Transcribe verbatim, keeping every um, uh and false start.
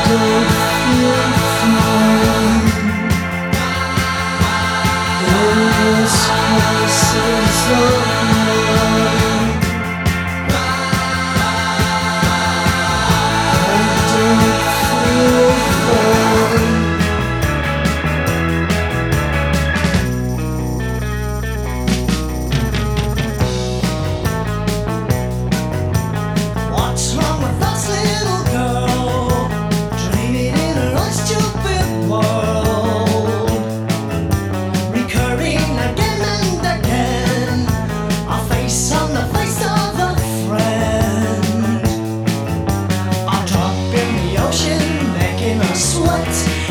don't feel fine in this crisis of mine. I don't feel fine. What's wrong with us, little girl? Dreaming in an unstupid world, recurring again and again, a face on the face of a friend, a drop in the ocean making us sweat.